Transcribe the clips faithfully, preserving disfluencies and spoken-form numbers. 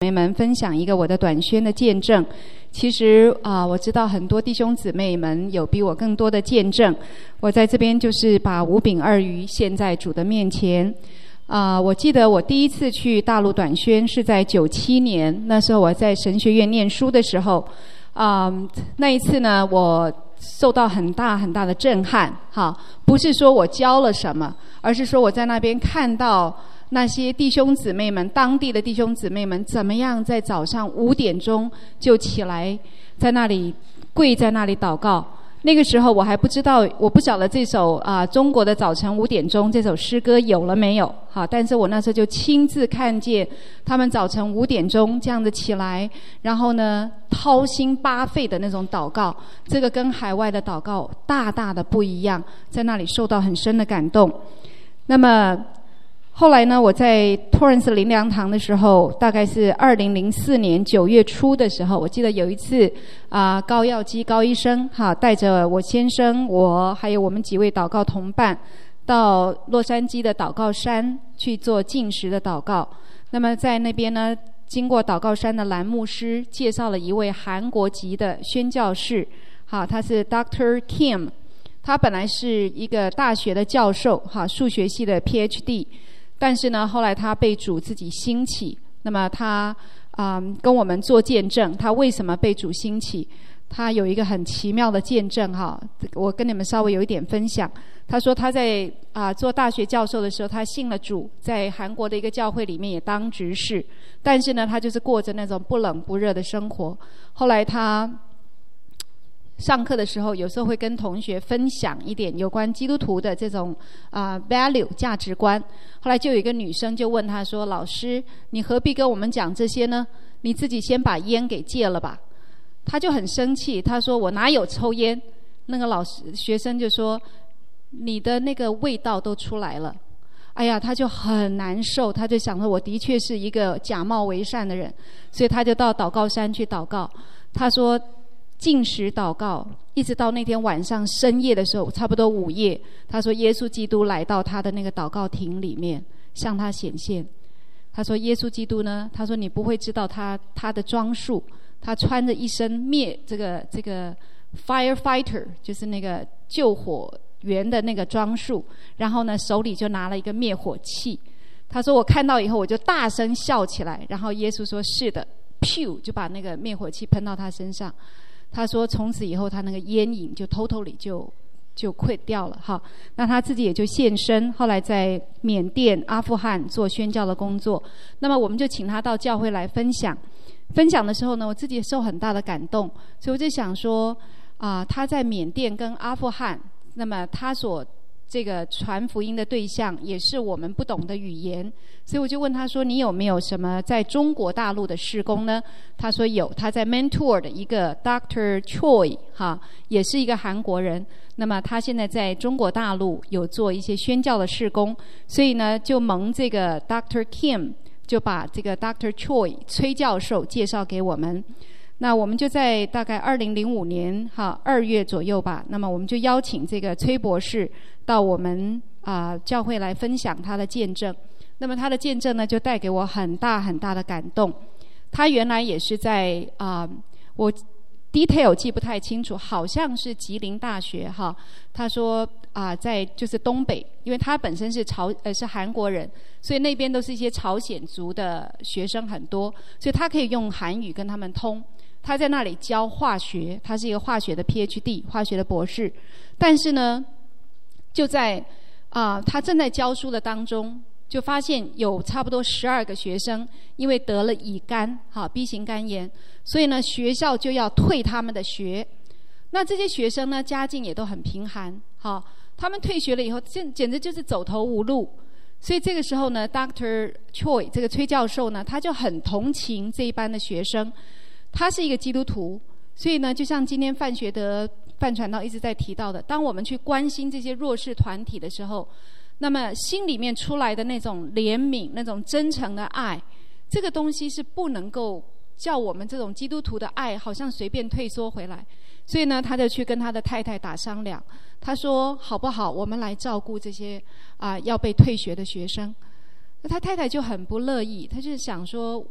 妹们分享一个我的短宣的见证。其实啊、呃，我知道很多弟兄姊妹们有比我更多的见证。我在这边就是把五饼二鱼献在主的面前。啊、呃，我记得我第一次去大陆短宣是在九七年，那时候我在神学院念书的时候，啊、呃，那一次呢，我受到很大很大的震撼。哈，不是说我教了什么，而是说我在那边看到那些弟兄姊妹们，当地的弟兄姊妹们怎么样在早上五点钟就起来，在那里跪在那里祷告。那个时候我还不知道，我不晓得这首啊、呃、中国的早晨五点钟这首诗歌有了没有。好，但是我那时候就亲自看见他们早晨五点钟这样子起来，然后呢掏心扒肺的那种祷告，这个跟海外的祷告大大的不一样，在那里受到很深的感动。那么后来呢，我在托伦斯灵粮堂的时候，大概是二零零四年九月初的时候，我记得有一次啊、呃，高耀基高医生哈带着我先生，我还有我们几位祷告同伴，到洛杉矶的祷告山去做禁食的祷告。那么在那边呢，经过祷告山的蓝牧师介绍了一位韩国籍的宣教士，哈，他是 Doctor Kim， 他本来是一个大学的教授，哈，数学系的 P H D。但是呢，后来他被主自己兴起。那么他啊、嗯、跟我们做见证，他为什么被主兴起？他有一个很奇妙的见证哈，我跟你们稍微有一点分享。他说他在啊、呃、做大学教授的时候，他信了主，在韩国的一个教会里面也当执事，但是呢，他就是过着那种不冷不热的生活。后来他上课的时候，有时候会跟同学分享一点有关基督徒的这种啊、呃、value 价值观。后来就有一个女生就问他说：“老师，你何必跟我们讲这些呢？你自己先把烟给戒了吧。”他就很生气，他说：“我哪有抽烟？”那个老师学生就说：“你的那个味道都出来了。”哎呀，他就很难受，他就想说：“我的确是一个假冒为善的人。”所以他就到祷告山去祷告。他说禁食祷告，一直到那天晚上深夜的时候，差不多午夜，他说耶稣基督来到他的那个祷告亭里面，向他显现。他说耶稣基督呢，他说你不会知道他他的装束，他穿着一身灭这个这个 firefighter， 就是那个救火员的那个装束，然后呢手里就拿了一个灭火器。他说我看到以后我就大声笑起来，然后耶稣说是的，噗就把那个灭火器喷到他身上。他说从此以后他那个烟瘾就 totally 就就 quit 掉了哈。那他自己也就现身，后来在缅甸阿富汗做宣教的工作。那么我们就请他到教会来分享，分享的时候呢，我自己也受很大的感动。所以我就想说啊、呃，他在缅甸跟阿富汗，那么他所这个传福音的对象也是我们不懂的语言，所以我就问他说：“你有没有什么在中国大陆的事工呢？”他说有，他在 mentor 的一个 Doctor Choi 哈，也是一个韩国人。那么他现在在中国大陆有做一些宣教的事工，所以呢，就蒙这个 Doctor Kim 就把这个 Doctor Choi 崔教授介绍给我们。那我们就在大概二零零五年哈二月左右吧，那么我们就邀请这个崔博士到我们啊、呃、教会来分享他的见证。那么他的见证呢，就带给我很大很大的感动。他原来也是在啊、呃，我 detail 记不太清楚，好像是吉林大学哈。他说啊、呃，在就是东北，因为他本身是朝呃是韩国人，所以那边都是一些朝鲜族的学生很多，所以他可以用韩语跟他们通。他在那里教化学，他是一个化学的 P H D， 化学的博士。但是呢，就在啊、呃，他正在教书的当中，就发现有差不多十二个学生因为得了乙肝，哈 B 型肝炎，所以呢学校就要退他们的学。那这些学生呢，家境也都很贫寒，哈，他们退学了以后，简简直就是走投无路。所以这个时候呢 ，Doctor Choi 这个崔教授呢，他就很同情这一班的学生。他是一个基督徒，所以呢，就像今天范学德范传道一直在提到的，当我们去关心这些弱势团体的时候，那么心里面出来的那种怜悯、那种真诚的爱，这个东西是不能够叫我们这种基督徒的爱好像随便退缩回来。所以呢，他就去跟他的太太打商量，他说好不好，我们来照顾这些啊、呃、要被退学的学生。那他太太就很不乐意，他就想说，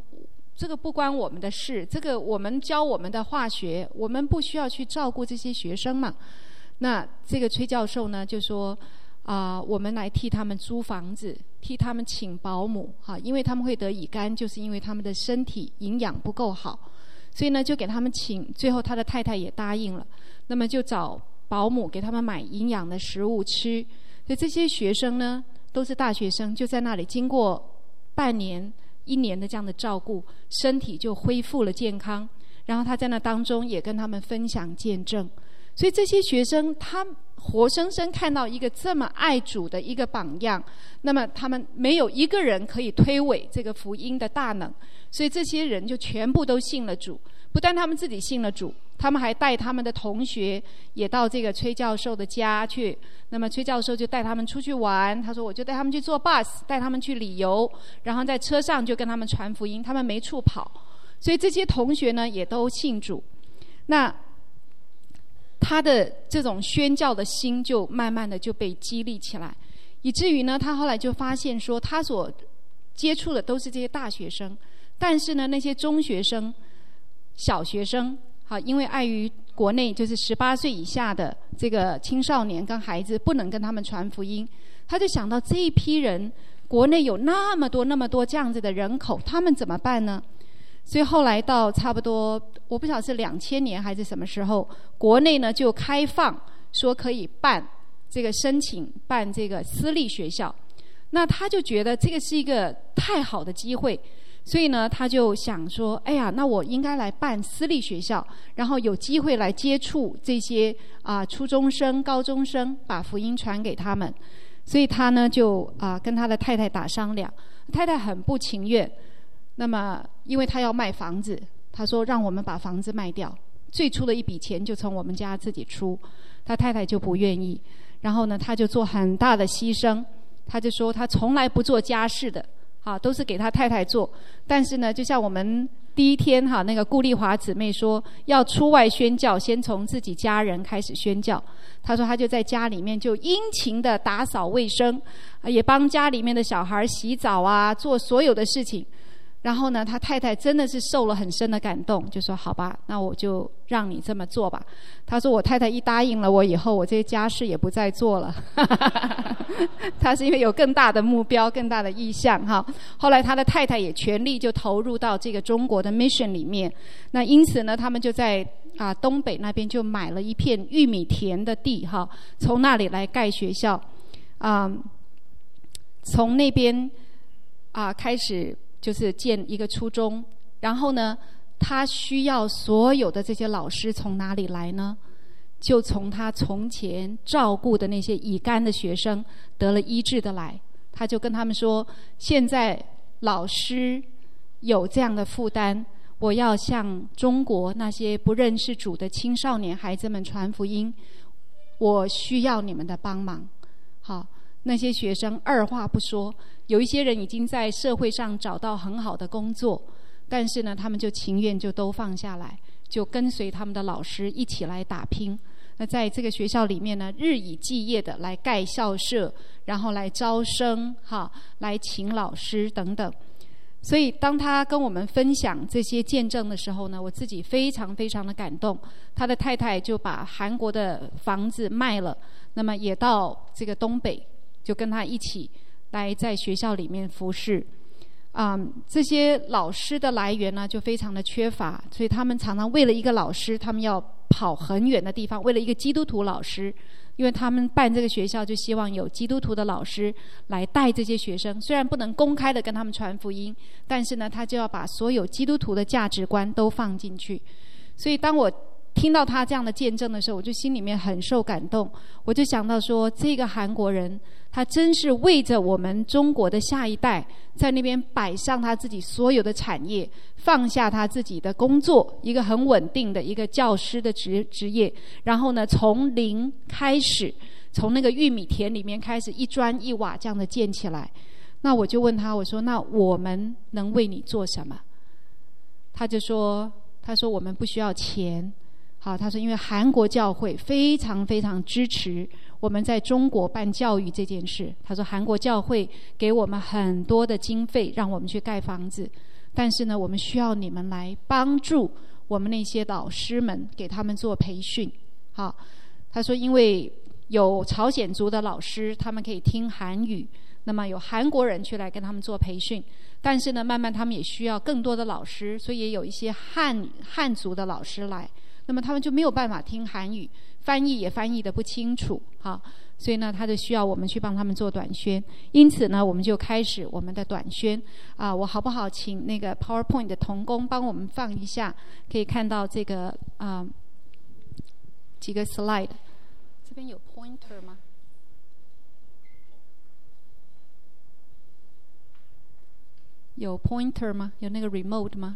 这个不关我们的事，这个我们教我们的化学，我们不需要去照顾这些学生嘛。那这个崔教授呢就说啊、呃，我们来替他们租房子，替他们请保姆哈，因为他们会得乙肝，就是因为他们的身体营养不够好，所以呢就给他们请，最后他的太太也答应了，那么就找保姆给他们买营养的食物吃。所以这些学生呢都是大学生，就在那里经过半年一年的这样的照顾，身体就恢复了健康，然后他在那当中也跟他们分享见证。所以这些学生他活生生看到一个这么爱主的一个榜样，那么他们没有一个人可以推诿这个福音的大能，所以这些人就全部都信了主。不但他们自己信了主，他们还带他们的同学也到这个崔教授的家去，那么崔教授就带他们出去玩，他说我就带他们去坐 bus， 带他们去旅游，然后在车上就跟他们传福音，他们没处跑，所以这些同学呢也都信主。那他的这种宣教的心就慢慢的就被激励起来，以至于呢他后来就发现说，他所接触的都是这些大学生，但是呢那些中学生小学生好，因为碍于国内就是十八岁以下的这个青少年跟孩子不能跟他们传福音，他就想到这一批人国内有那么多那么多这样子的人口，他们怎么办呢？所以后来到差不多我不晓得是两千年还是什么时候，国内呢就开放说可以办这个申请办这个私立学校，那他就觉得这个是一个太好的机会，所以呢他就想说，哎呀，那我应该来办私立学校，然后有机会来接触这些啊、呃、初中生高中生，把福音传给他们。所以他呢就啊、呃、跟他的太太打商量，太太很不情愿，那么因为他要卖房子，他说让我们把房子卖掉，最初的一笔钱就从我们家自己出，他太太就不愿意，然后呢他就做很大的牺牲，他就说他从来不做家事的，好，都是给他太太做。但是呢就像我们第一天哈那个顾丽华姊妹说，要出外宣教先从自己家人开始宣教，他说他就在家里面就殷勤的打扫卫生，也帮家里面的小孩洗澡啊，做所有的事情。然后呢他太太真的是受了很深的感动，就说好吧，那我就让你这么做吧。他说我太太一答应了我以后，我这些家事也不再做了他是因为有更大的目标更大的意向哈。后来他的太太也全力就投入到这个中国的 mission 里面，那因此呢他们就在啊东北那边就买了一片玉米田的地哈，从那里来盖学校啊、嗯，从那边啊开始就是建一个初中，然后呢他需要所有的这些老师从哪里来呢？就从他从前照顾的那些乙肝的学生得了医治的来。他就跟他们说，现在老师有这样的负担，我要向中国那些不认识主的青少年孩子们传福音，我需要你们的帮忙。好，那些学生二话不说，有一些人已经在社会上找到很好的工作，但是呢他们就情愿就都放下来，就跟随他们的老师一起来打拼。那在这个学校里面呢，日以继夜的来盖校舍，然后来招生哈，来请老师等等。所以当他跟我们分享这些见证的时候呢，我自己非常非常的感动。他的太太就把韩国的房子卖了，那么也到这个东北，就跟他一起来在学校里面服侍。嗯，这些老师的来源呢就非常的缺乏，所以他们常常为了一个老师，他们要跑很远的地方，为了一个基督徒老师，因为他们办这个学校就希望有基督徒的老师来带这些学生，虽然不能公开的跟他们传福音，但是呢他就要把所有基督徒的价值观都放进去。所以当我听到他这样的见证的时候，我就心里面很受感动。我就想到说，这个韩国人他真是为着我们中国的下一代，在那边摆上他自己所有的产业，放下他自己的工作，一个很稳定的一个教师的职职业，然后呢从零开始，从那个玉米田里面开始一砖一瓦这样的建起来。那我就问他，我说那我们能为你做什么？他就说他说我们不需要钱。好，他说因为韩国教会非常非常支持我们在中国办教育这件事。他说韩国教会给我们很多的经费让我们去盖房子， 但是呢，我们需要你们来帮助我们那些老师们，给他们做培训。好，他说因为有朝鲜族的老师，他们可以听韩语，那么有韩国人去来跟他们做培训，但是呢，慢慢他们也需要更多的老师，所以也有一些汉汉族的老师来，那么他们就没有办法听韩语，翻译也翻译得不清楚，好，所以呢，他就需要我们去帮他们做短宣。因此呢，我们就开始我们的短宣啊。我好不好请那个 PowerPoint 的同工帮我们放一下，可以看到这个啊几个 slide。这边有 pointer 吗？有 pointer 吗？有那个 remote 吗？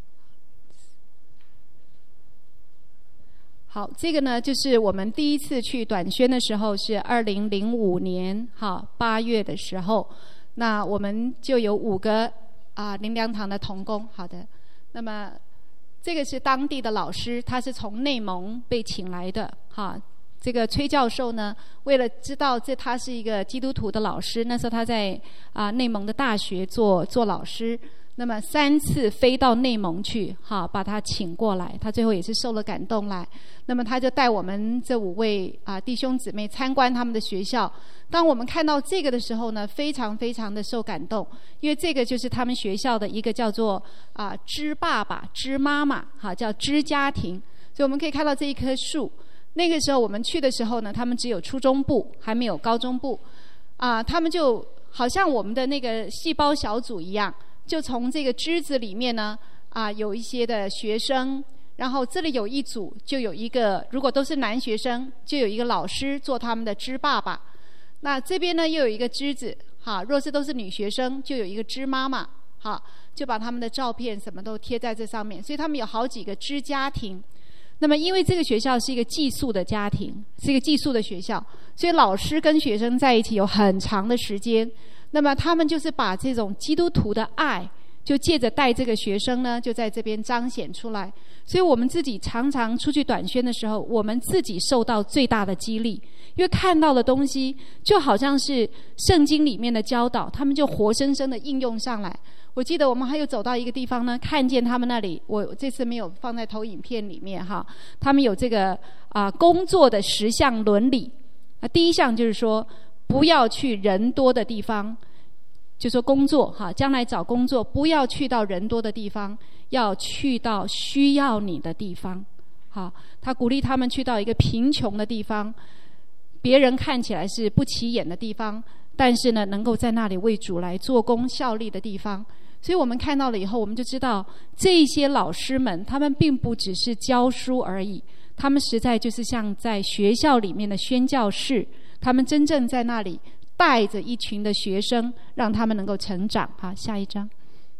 好，这个呢，就是我们第一次去短宣的时候，是二零零五年哈八月的时候，那我们就有五个啊灵粮堂的同工。好的，那么这个是当地的老师，他是从内蒙被请来的哈。这个崔教授呢，为了知道这他是一个基督徒的老师，那时候他在啊、呃、内蒙的大学做做老师，那么三次飞到内蒙去，哈，把他请过来，他最后也是受了感动来，那么他就带我们这五位啊、呃、弟兄姊妹参观他们的学校。当我们看到这个的时候呢，非常非常的受感动，因为这个就是他们学校的一个叫做啊、呃、知爸爸、知妈妈，哈，叫知家庭。所以我们可以看到这一棵树。那个时候我们去的时候呢，他们只有初中部，还没有高中部，啊，他们就好像我们的那个细胞小组一样，就从这个枝子里面呢，啊，有一些的学生，然后这里有一组，就有一个，如果都是男学生，就有一个老师做他们的枝爸爸，那这边呢又有一个枝子，哈，若是都是女学生，就有一个枝妈妈，哈，就把他们的照片什么都贴在这上面，所以他们有好几个枝家庭。那么因为这个学校是一个寄宿的家庭，是一个寄宿的学校，所以老师跟学生在一起有很长的时间，那么他们就是把这种基督徒的爱就借着带这个学生呢，就在这边彰显出来。所以我们自己常常出去短宣的时候，我们自己受到最大的激励，因为看到的东西就好像是圣经里面的教导，他们就活生生的应用上来。我记得我们还有走到一个地方呢，看见他们那里，我这次没有放在投影片里面哈，他们有这个啊、呃、工作的十项伦理啊，第一项就是说不要去人多的地方，就说工作哈，将来找工作不要去到人多的地方，要去到需要你的地方。好，他鼓励他们去到一个贫穷的地方，别人看起来是不起眼的地方，但是呢，能够在那里为主来做工效力的地方。所以我们看到了以后，我们就知道这些老师们，他们并不只是教书而已，他们实在就是像在学校里面的宣教士，他们真正在那里带着一群的学生，让他们能够成长。好，下一章。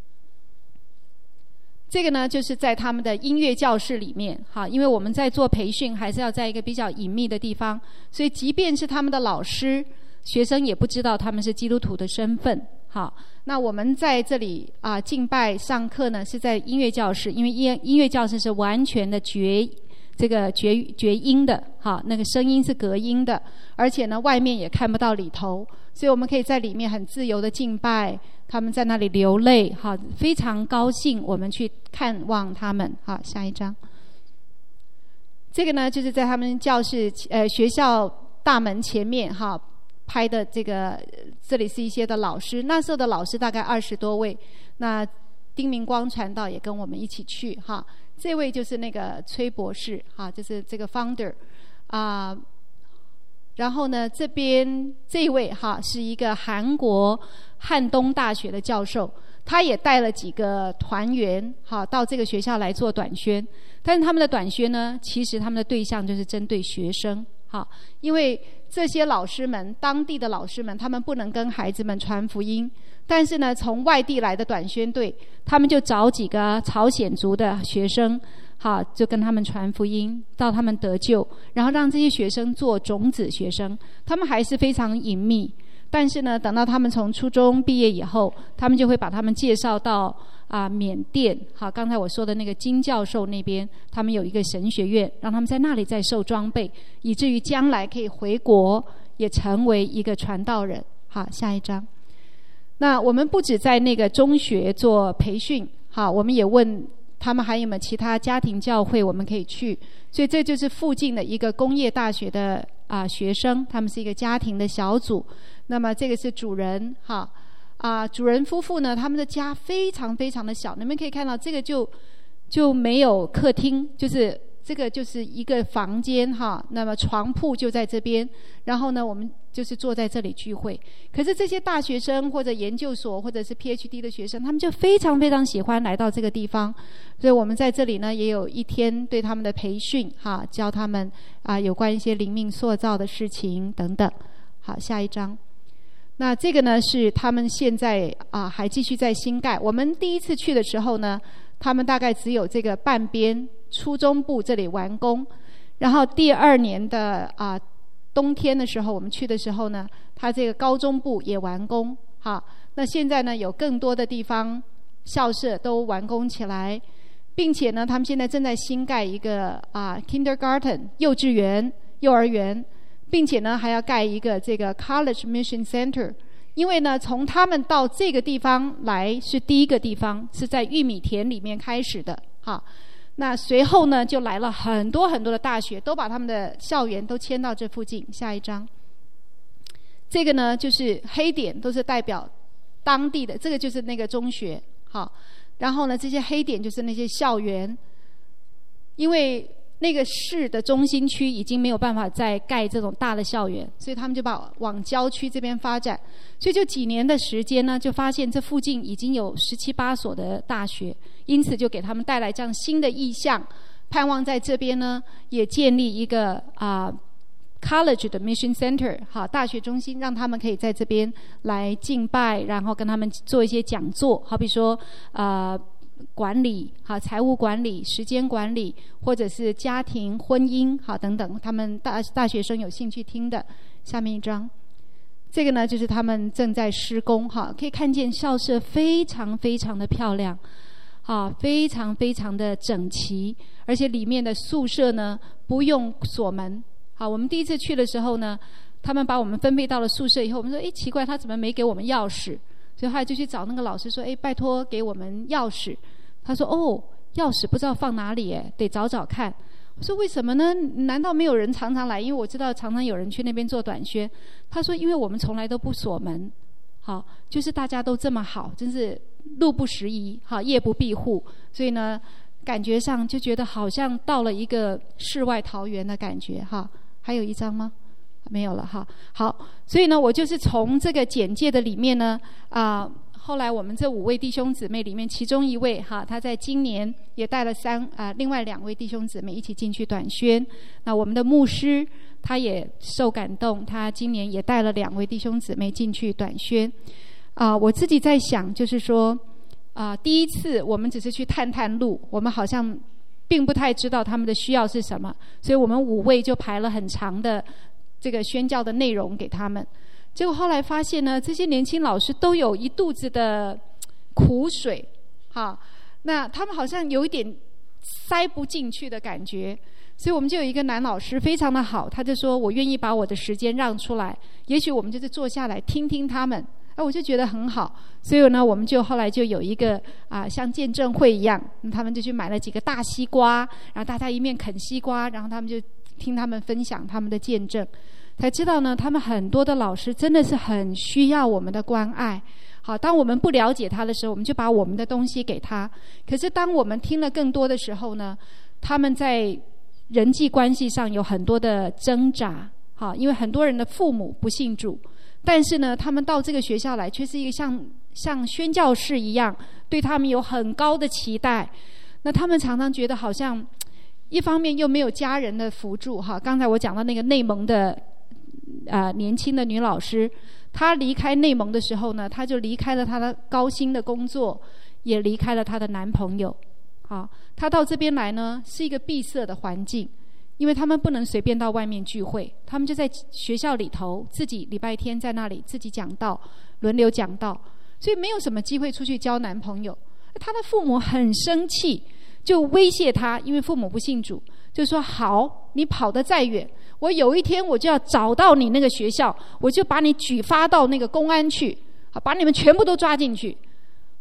这个呢，就是在他们的音乐教室里面，哈，因为我们在做培训，还是要在一个比较隐秘的地方，所以即便是他们的老师，学生也不知道他们是基督徒的身份。好，那我们在这里啊、呃、敬拜上课呢，是在音乐教室，因为音音乐教室是完全的绝这个绝绝音的，哈，那个声音是隔音的，而且呢外面也看不到里头，所以我们可以在里面很自由的敬拜，他们在那里流泪，哈，非常高兴我们去看望他们。好，下一张。这个呢就是在他们教室呃学校大门前面哈拍的，这个这里是一些的老师，那时候的老师大概二十多位，那丁明光传道也跟我们一起去哈。这位就是那个崔博士哈，就是这个 founder 啊、呃。然后呢，这边这位哈是一个韩国汉东大学的教授，他也带了几个团员哈到这个学校来做短宣，但是他们的短宣呢，其实他们的对象就是针对学生。好，因为这些老师们，当地的老师们，他们不能跟孩子们传福音，但是呢，从外地来的短宣队，他们就找几个朝鲜族的学生，好，就跟他们传福音，到他们得救，然后让这些学生做种子学生，他们还是非常隐秘。但是呢，等到他们从初中毕业以后，他们就会把他们介绍到啊、呃、缅甸，好，刚才我说的那个金教授那边，他们有一个神学院，让他们在那里再受装备，以至于将来可以回国，也成为一个传道人。好，下一章。那我们不止在那个中学做培训， 好，我们也问他们还有没有其他家庭教会我们可以去，所以这就是附近的一个工业大学的啊学生，他们是一个家庭的小组。那么这个是主人哈啊，主人夫妇呢，他们的家非常非常的小，你们可以看到这个就就没有客厅，就是这个就是一个房间哈，那么床铺就在这边，然后呢我们就是坐在这里聚会。可是这些大学生或者研究所或者是 P H D 的学生，他们就非常非常喜欢来到这个地方，所以我们在这里呢也有一天对他们的培训哈，教他们啊有关一些灵命塑造的事情等等。好，下一章。那这个呢是他们现在啊还继续在新盖。我们第一次去的时候呢，他们大概只有这个半边初中部这里完工，然后第二年的啊冬天的时候我们去的时候呢，他这个高中部也完工。好，那现在呢有更多的地方校舍都完工起来，并且呢他们现在正在新盖一个啊 kindergarten 幼稚园幼儿园，并且呢还要盖一个这个 college mission center。因为呢从他们到这个地方来是第一个地方，是在玉米田里面开始的。好，那随后呢就来了很多很多的大学，都把他们的校园都迁到这附近。下一章。这个呢就是黑点都是代表当地的，这个就是那个中学。好，然后呢这些黑点就是那些校园，因为那个市的中心区已经没有办法再盖这种大的校园，所以他们就把往郊区这边发展。所以就几年的时间呢，就发现这附近已经有十七八所的大学，因此就给他们带来这样新的意向，盼望在这边呢也建立一个啊、呃、college 的 mission center 好大学中心，让他们可以在这边来敬拜，然后跟他们做一些讲座，好比说啊。呃管理好，财务管理、时间管理，或者是家庭、婚姻好等等，他们大大学生有兴趣听的。下面一章，这个呢就是他们正在施工哈，可以看见校舍非常非常的漂亮，啊，非常非常的整齐，而且里面的宿舍呢不用锁门。好，我们第一次去的时候呢，他们把我们分配到了宿舍以后，我们说，哎，奇怪，他怎么没给我们钥匙？所以后来就去找那个老师说，哎，拜托给我们钥匙。他说，哦，钥匙不知道放哪里耶，得找找看。我说为什么呢？难道没有人常常来？因为我知道常常有人去那边做短宣。他说因为我们从来都不锁门，好，就是大家都这么好，真是路不拾遗，好，夜不闭户，所以呢感觉上就觉得好像到了一个世外桃源的感觉哈。还有一张吗？没有了哈。好，所以呢我就是从这个简介的里面呢啊、呃后来我们这五位弟兄姊妹里面，其中一位哈，他在今年也带了三啊、呃，另外两位弟兄姊妹一起进去短宣。那我们的牧师他也受感动，他今年也带了两位弟兄姊妹进去短宣。啊、呃，我自己在想，就是说啊、呃，第一次我们只是去探探路，我们好像并不太知道他们的需要是什么，所以我们五位就排了很长的这个宣教的内容给他们。结果后来发现呢，这些年轻老师都有一肚子的苦水，哈，那他们好像有一点塞不进去的感觉，所以我们就有一个男老师非常的好，他就说我愿意把我的时间让出来，也许我们就是坐下来听听他们，哎，我就觉得很好，所以呢，我们就后来就有一个啊，像见证会一样，他们就去买了几个大西瓜，然后大家一面啃西瓜，然后他们就听他们分享他们的见证。才知道呢，他们很多的老师真的是很需要我们的关爱。好，当我们不了解他的时候，我们就把我们的东西给他。可是当我们听了更多的时候呢，他们在人际关系上有很多的挣扎。好，因为很多人的父母不信主，但是呢，他们到这个学校来，却是一个像像宣教士一样，对他们有很高的期待。那他们常常觉得好像一方面又没有家人的扶助。哈，刚才我讲到那个内蒙的。啊、呃，年轻的女老师，她离开内蒙的时候呢，她就离开了她的高薪的工作，也离开了她的男朋友。好，她到这边来呢，是一个闭塞的环境，因为他们不能随便到外面聚会，他们就在学校里头自己礼拜天在那里自己讲道，轮流讲道，所以没有什么机会出去交男朋友。她的父母很生气，就威胁她，因为父母不信主，就说好，你跑得再远，我有一天我就要找到你那个学校，我就把你举发到那个公安去，把你们全部都抓进去。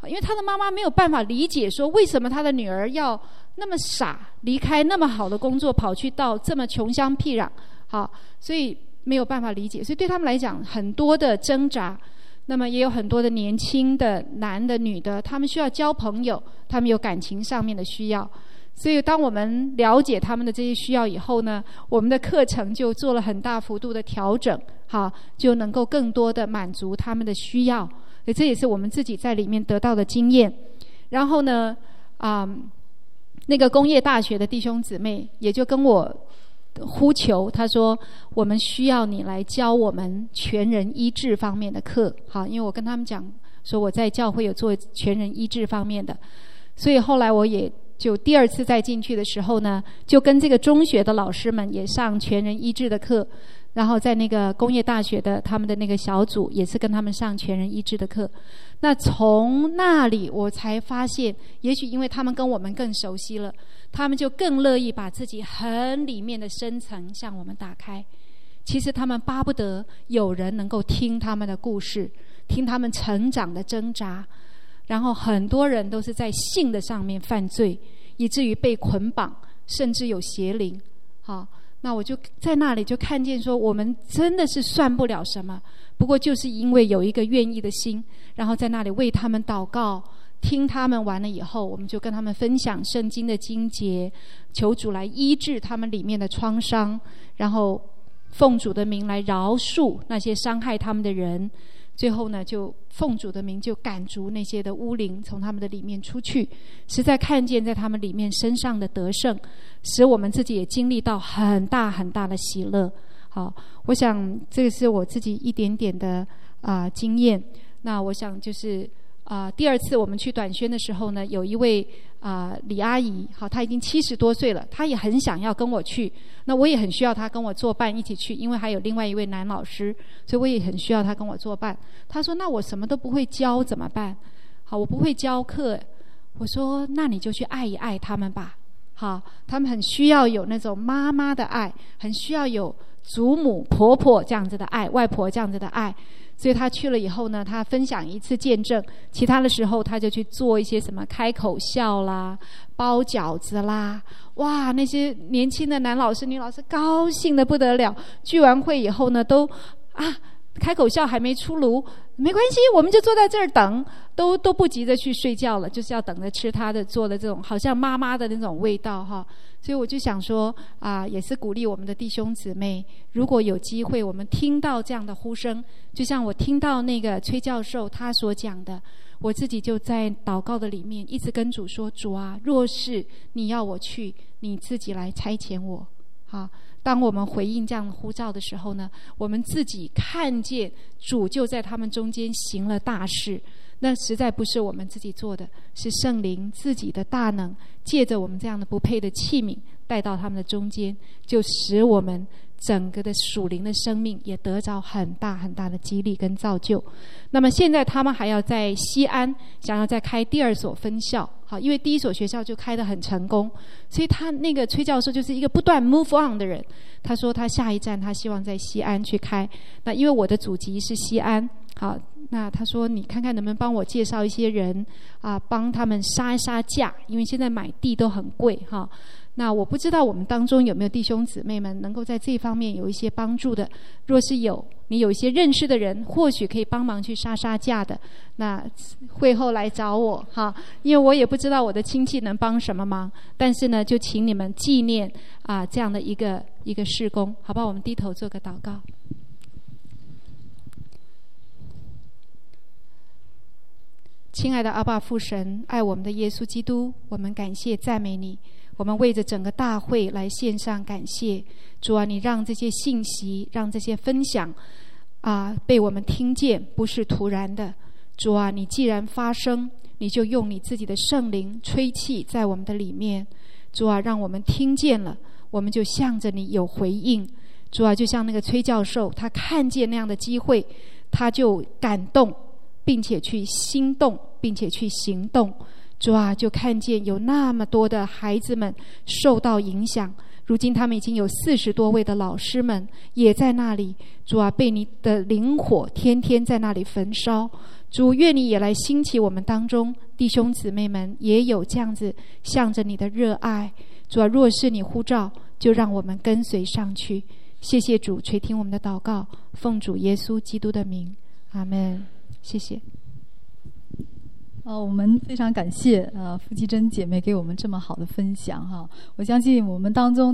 因为他的妈妈没有办法理解说为什么他的女儿要那么傻，离开那么好的工作，跑去到这么穷乡僻壤，好，所以没有办法理解，所以对他们来讲很多的挣扎。那么也有很多的年轻的男的女的，他们需要交朋友，他们有感情上面的需要。所以当我们了解他们的这些需要以后呢，我们的课程就做了很大幅度的调整，好，就能够更多的满足他们的需要。所以这也是我们自己在里面得到的经验。然后呢，啊、嗯，那个工业大学的弟兄姊妹也就跟我呼求，他说我们需要你来教我们全人医治方面的课。好，因为我跟他们讲说我在教会有做全人医治方面的，所以后来我也就第二次再进去的时候呢，就跟这个中学的老师们也上全人医治的课，然后在那个工业大学的他们的那个小组也是跟他们上全人医治的课。那从那里我才发现，也许因为他们跟我们更熟悉了，他们就更乐意把自己很里面的深层向我们打开。其实他们巴不得有人能够听他们的故事，听他们成长的挣扎。然后很多人都是在性的上面犯罪，以至于被捆绑，甚至有邪灵。好，那我就在那里就看见说，我们真的是算不了什么，不过就是因为有一个愿意的心，然后在那里为他们祷告，听他们完了以后，我们就跟他们分享圣经的经节，求主来医治他们里面的创伤，然后奉主的名来饶恕那些伤害他们的人。最后呢，就奉主的名就赶逐那些的污灵从他们的里面出去，实在看见在他们里面身上的得胜，使我们自己也经历到很大很大的喜乐。好，我想这个是我自己一点点的啊、呃、经验。那我想就是啊、呃，第二次我们去短宣的时候呢，有一位啊、呃、李阿姨，好，她已经七十多岁了，她也很想要跟我去，那我也很需要她跟我作伴一起去，因为还有另外一位男老师，所以我也很需要她跟我作伴。她说：“那我什么都不会教怎么办？”好，我不会教课。我说：“那你就去爱一爱他们吧。”好，他们很需要有那种妈妈的爱，很需要有祖母、婆婆这样子的爱，外婆这样子的爱。所以他去了以后呢，他分享一次见证，其他的时候他就去做一些什么开口笑啦、包饺子啦。哇，那些年轻的男老师、女老师高兴得不得了。聚完会以后呢，都啊开口笑还没出炉，没关系，我们就坐在这儿等，都都不急着去睡觉了，就是要等着吃他的做的这种好像妈妈的那种味道哈。所以我就想说啊，也是鼓励我们的弟兄姊妹，如果有机会我们听到这样的呼声，就像我听到那个崔教授他所讲的，我自己就在祷告的里面一直跟主说，主啊，若是你要我去，你自己来差遣我。好，当我们回应这样的呼召的时候呢，我们自己看见主就在他们中间行了大事，那实在不是我们自己做的，是圣灵自己的大能，借着我们这样的不配的器皿带到他们的中间，就使我们整个的属灵的生命也得着很大很大的激励跟造就。那么现在他们还要在西安想要再开第二所分校，好，因为第一所学校就开得很成功，所以他那个崔教授就是一个不断 move on 的人。他说他下一站他希望在西安去开，那因为我的祖籍是西安，好，那他说你看看能不能帮我介绍一些人啊，帮他们杀一杀价，因为现在买地都很贵哈。那我不知道我们当中有没有弟兄姊妹们能够在这方面有一些帮助的，若是有，你有一些认识的人或许可以帮忙去杀杀价的，那会后来找我哈，因为我也不知道我的亲戚能帮什么忙，但是呢就请你们纪念啊这样的一个一个事工，好吧，我们低头做个祷告。亲爱的阿爸父神，爱我们的耶稣基督，我们感谢赞美你，我们为着整个大会来献上感谢。主啊，你让这些信息，让这些分享啊被我们听见，不是突然的。主啊，你既然发声，你就用你自己的圣灵吹气在我们的里面。主啊，让我们听见了，我们就向着你有回应。主啊，就像那个崔教授，他看见那样的机会，他就感动，并且去心动，并且去行动。主啊，就看见有那么多的孩子们受到影响， 如今他们已经有四十多位的老师们也在那里，主啊，被你的灵火天天在那里焚烧。主，愿你也来兴起我们当中弟兄姊妹们，也有这样子向着你的热爱。主啊，若是你呼召，就让我们跟随上去。谢谢主，垂听我们的祷告，奉主耶稣基督的名，阿们。谢谢。 呃，我们非常感谢呃傅继珍姐妹给我们这么好的分享哈。我相信我们当中